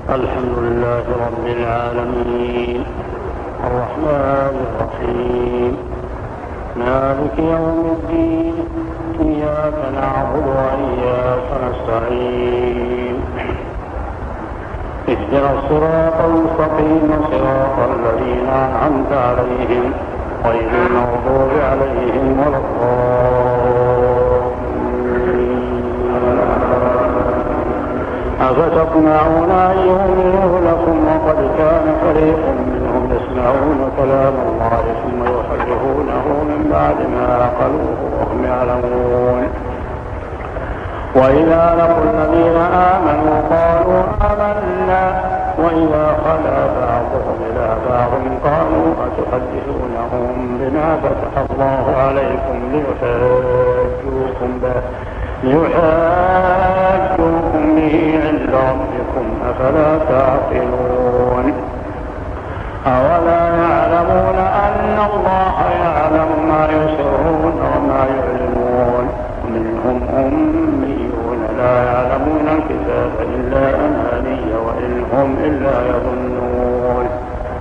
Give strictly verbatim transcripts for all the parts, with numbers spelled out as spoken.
الحمد لله رب العالمين الرحمن الرحيم مالك يوم الدين إياك نعبد وإياك نستعين اهدنا الصراط المستقيم صراط الذين أنعمت عليهم غير المغضوب عليهم ولا الضالين. أفتطمعون أن يؤمنوا لكم وقد كان فريق منهم يسمعون كلام الله ثم يحرفونه من بعد ما عقلوه وهم يعلمون. وإذا لقوا الذين آمنوا قالوا آمنا وإذا خلا بعضهم إلى بعض قالوا أتحدثونهم بما فتح الله عليكم ليحاجوكم به ليحاجوكم به عند ربكم أفلا تعقلون. أولا يعلمون أن الله يعلم ما يسرون وما يعلنون ومنهم أميون لا يعلمون الكتاب إلا أماني وإن هم إلا يظنون.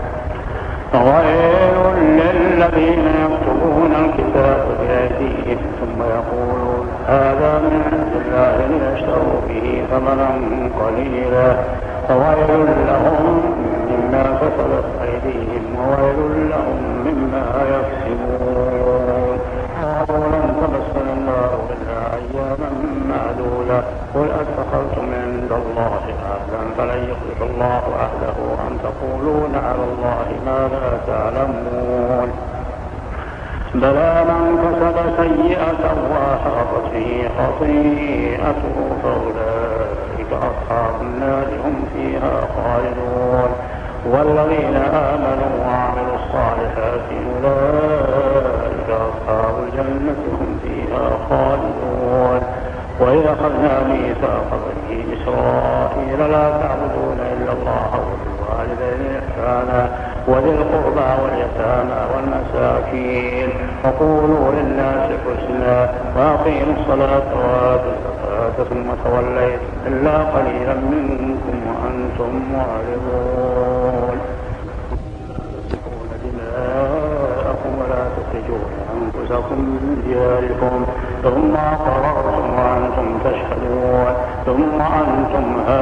ويل للذين يكتبون الكتاب بأيديهم ثم يقولون هذا من عند الله ليشتروا به ثمنا قليلا فويل لهم مما كسبت أيديهم وويل لهم مما يكسبون. قالوا لن تمسنا النار إلا أياما معدودة قل أتخذتم عند الله عهدا فلن يخلف الله عهده أم تقولون على الله ما لا تعلمون. بلى من كسب سيئة وأحاطت به خطيئته فأولئك أصحاب النار هم فيها خالدون. والذين آمنوا وعملوا الصالحات أولئك أصحاب الجنة هم فيها خالدون. وإذا أخذنا ميثاق بني إسرائيل لا تعبدون إلا الله وبالوالدين إحسانا وذي القربى واليتامى والمساكين وقولوا للناس حسنا وأقيموا الصلاة وآتوا الزكاة ثم توليتم إلا قليلا منكم وأنتم معرضون. تسفكون دماءكم ولا تخرجون أنفسكم من دياركم ثم أقررتم وأنتم تشهدون ثم أنتم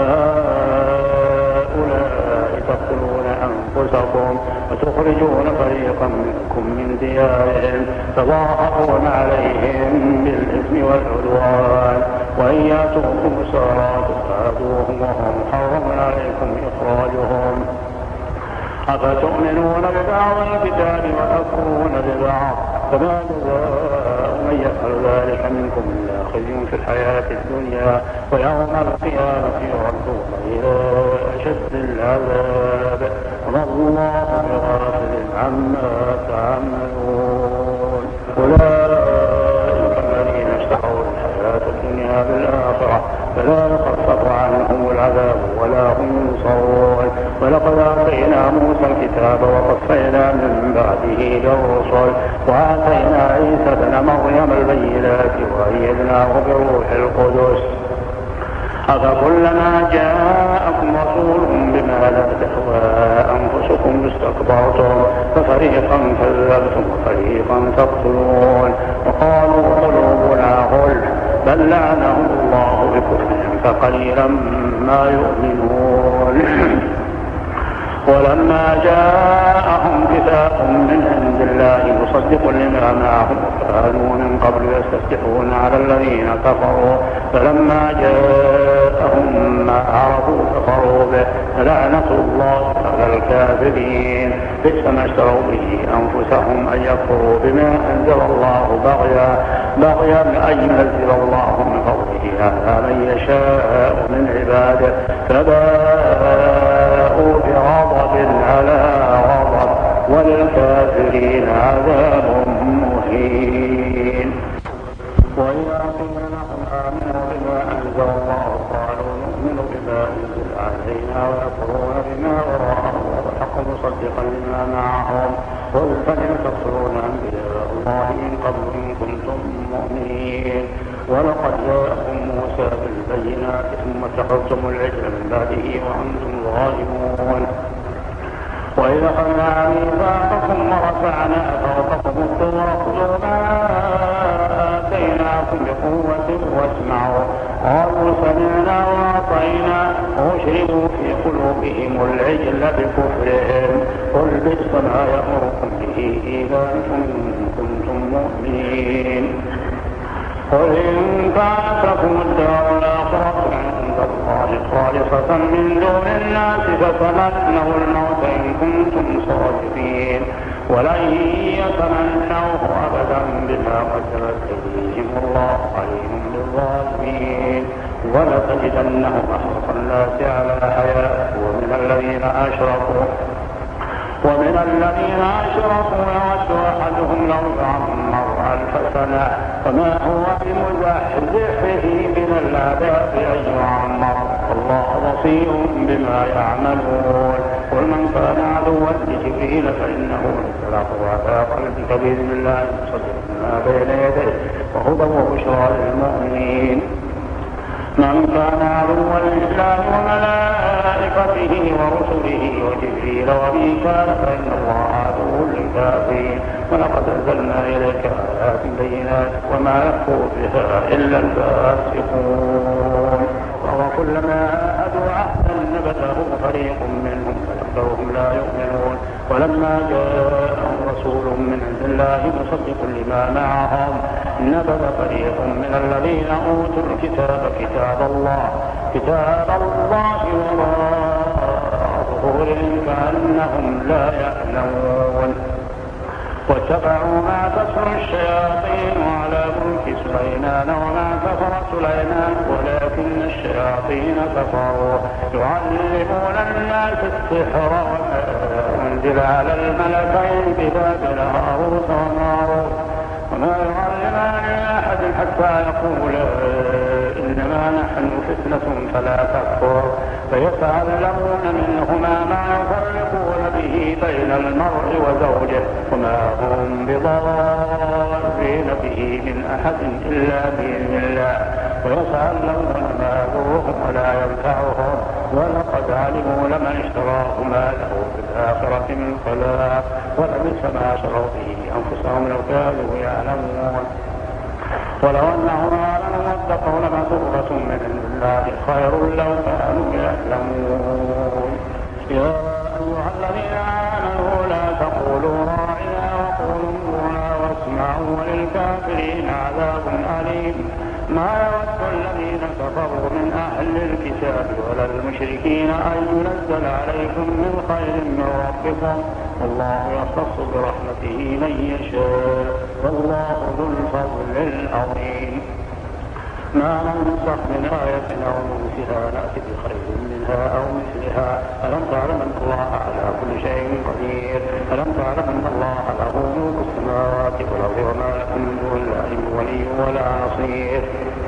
هؤلاء تقتلون أنفسكم وتخرجون فريقا منكم من ديارهم تظاهرون عليهم بالإثم والعدوان وإن يأتوكم أسارى تفادوهم وهم حرم عليكم إخراجهم. أفتؤمنون ببعض الكتاب وتكفرون ببعض فما جزاء من يفعل ذلك منكم إلا خزي في الحياة الدنيا ويوم القيامة يردون إلى أشد العذاب وما الله بغافل عما تعملون. أولئك الذين اشتروا الحياة الدنيا بالآخرة فلا يخفف عنهم العذاب ولا هم ينصرون. ولقد آتينا موسى الكتاب وقفينا من بعده بالرسل وآتينا عيسى ابن مريم البينات وأيدناه بروح القدس. أفكلما جاءكم رسول بما لا تهوى أنفسكم استكبرتم ففريقا كذبتم وفريقا تقتلون. وقالوا قلوبنا غلف بل لعنهم الله بكفرهم فقليلا ما يؤمنون. ولما جاءهم كتاب من عند الله مصدق لما معهم كانوا من قبل يستفتحون على الذين كفروا فلما جاءهم ما عرفوا كفروا به فلعنة الله على الكافرين. بئس ما اشتروا به أنفسهم أن يكفروا بما أنزل الله بغيا بغيا أن ينزل الله من فضله على من يشاء من عباده فباءوا بغضب على غضب وللكافرين عذاب مهين. وإذا قيل لهم آمنوا بما أنزل الله قالوا نؤمن بما أنزل علينا ويكفرون بما وراءه والحق مصدقا لما معهم قل فلم تكفرون أنبياء الله من قبل إن كنتم مؤمنين. ولقد جاءكم موسى موسى بالبينات ثم اتخذتم العجل من بعده وأنتم ظالمون. وإذ أخذنا ميثاقكم ورفعنا فوقكم الطور خذوا ما آتيناكم بقوة واسمعوا قالوا سمعنا وأطعنا وأشربوا في قلوبهم العجل بكفرهم قل بئس ما يأمركم به إيمانكم إن كنتم مؤمنين. قل إن كانت لكم الدار الآخرة عند الله خالصة من دون الناس فتمنوا الموت إن كنتم صادقين ولن يتمنوه أبدا بما قدمت أيديهم الله عليم بالظالمين. ولتجدنهم أحرص الناس على حياة ومن الذين أشركوا ومن الذين أشركوا يود أحدهم لو يعمر ألف سنة وما هو بمزحزحه من العذاب أن يعمر الله بصير بما يعملون. قل من كان عدوا لجبريل فإنه نزله على قلبك بإذن الله مصدقا ما بين يديه وهدى وبشرى للمؤمنين. من كان عدوا لله وملائكته ورسله وجبريل وميكال فإن الله عدو للكافرين. ولقد أنزلنا إليك آيات بينات وما يكفر بها إلا الفاسقون. وكلما عاهدوا عهدا نبذه فريق منهم فأكثرهم لا يؤمنون. ولما جاءهم رسول من عند الله مصدق لما معهم نبذ فريق من الذين أوتوا الكتاب كتاب الله كتاب الله وراء ظهورهم كأنهم لا يعلمون. واتبعوا ما تتلو الشياطين على ملك سليمان وما كفر سليمان ولكن الشياطين كفروا يعلمون الناس السحر وما أنزل على الملكين ببابل هاروت وماروت وما يعلمان أحد حتى يقولا إنما نحن فتنة فلا تكفر فيتعلمون منهما ما يفرقون به بين المرء وزوجه وما هم بضارين به من أحد إلا بإذن الله ويتعلمون ما يضرهم ولا ينفعهم ولقد علموا لمن اشتراه ما له في الآخرة من خلاق ولبئس ما شروا به أنفسهم لو كانوا يعلمون. ولو أنهم آمنوا واتقوا لمثوبة من عند الله خير لو كانوا يعلمون. يا أيها الذين آمنوا لا تقولوا راعنا وقولوا انظرنا واسمعوا وللكافرين عذاب أليم. ما يود الذين كفروا من أهل الكتاب ولا المشركين أن ينزل عليكم من خير من ربكم والله يختص برحمته من يشاء والله ذو الفضل العظيم. ما ننسخ من آية أو ننسها نأتي بخير منها أو مثلها. ألم تعلم أن الله على كل شيء قدير. ألم تعلم أن الله له ملك السماوات والأرض وما لكم من دون الله من ولي ولا نصير.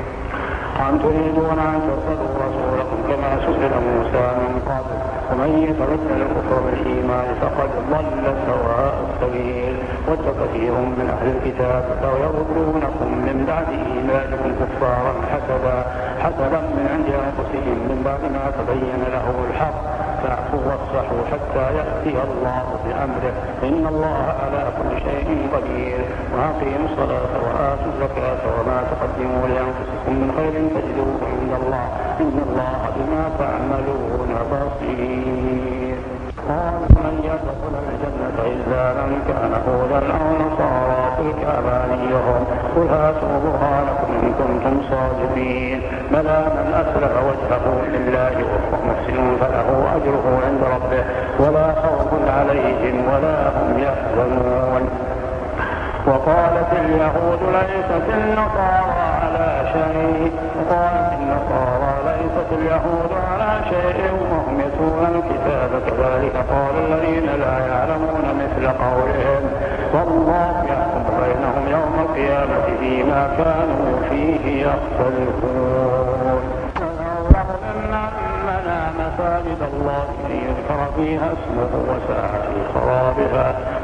أم تريدون أن تسألوا رسولكم كما سئل موسى من قبل ومن يتبدل الكفر بالإيمان فقد ضل سواء السبيل. ود كثير من أهل الكتاب لو يردونكم من بعد إيمانكم كفارا حسدا حسدا من عند أنفسهم من بعد ما تبين لهم الحق فاعفوا واصفحوا حتى يأتي الله بأمره إن الله على كل شيء قدير. وأقيموا الصلاة وآتوا الزكاة وما تقدموا لأنفسكم من خير تجدوه عند الله إن الله بما تعملون بصير. قال من يدخل الجنة إلا من كان هودا أو نصارى تلك أمانيهم قل هاتوا برهانكم إن كنتم صادقين. بلى من أسلم وجهه لله وهو محسن فله أجره عند ربه ولا خوف عليهم ولا هم يحزنون. وقالت اليهود ليست النصارى على شيء وقالت النصارى ليست اليهود على شيء وهم يتلون الكتاب كذلك قال الذين لا يعلمون مثل قولهم والله يحكم بينهم يوم القيامة فيما كانوا فيه يختلفون. مساجد الله يذكر فيها اسمه وسعى في خرابها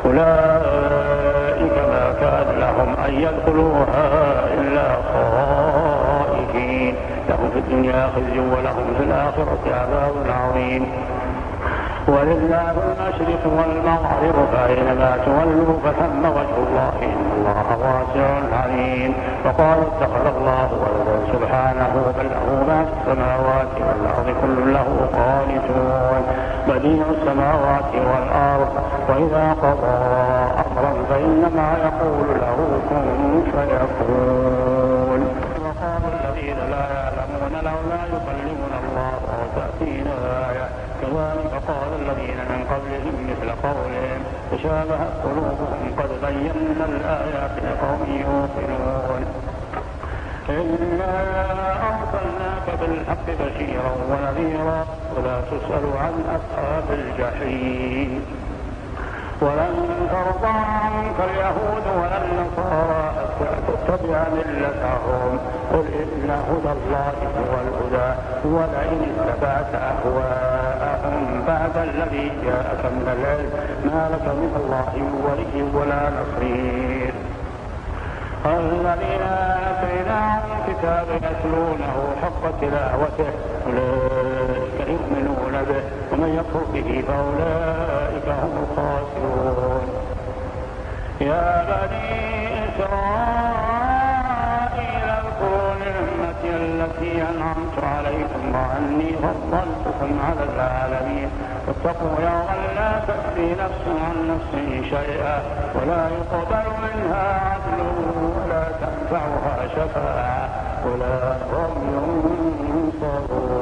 أولئك ما كان لهم أن يدخلوها إلا خائفين الكافرين. لهم في الدنيا خزي ولهم في الآخرة عذاب عظيم. ولله المشرق والمغرب فأينما تولوا فثم وجه الله إن الله واسع عليم. وقال اتخذ الله ولدا سبحانه بل له ما في السماوات والأرض كل له قانتون بديع السماوات والأرض وإذا قضى أمرا فإنما يقول له كن فيكون. وقال الذين لا يعلمون لولا يكلمنا الله أو تأتينا آية كذلك قال الذين من قبلهم مثل قولهم تشابهت قلوبهم قد بينا الآيات لقوم يوقنون. إنا أرسلناك بالحق بشيرا ونذيرا ولا تسأل عن أصحاب الجحيم. ولن ترضى عنك اليهود ولا النصارى حتى تتبع ملتهم قل إن هدى الله هو الهدى ولئن اتبعت أهواءهم بعد الذي جاءك من العلم ما لك من الله ولي ولا نصير. الذين آتيناهم الكتاب يتلونه حق تلاوته أولئك يؤمنون به ومن يكفر به فأولئك هم الخاسرون. يا بني إسرائيل اذكروا نعمتي التي أنعمت عليكم وأني فضلتكم على العالمين. واتقوا يوما لا تجزي نفس عن نفس شيئا ولا يقبل منها عدل ولا تنفعها شفاعة ولا هم ينصرون.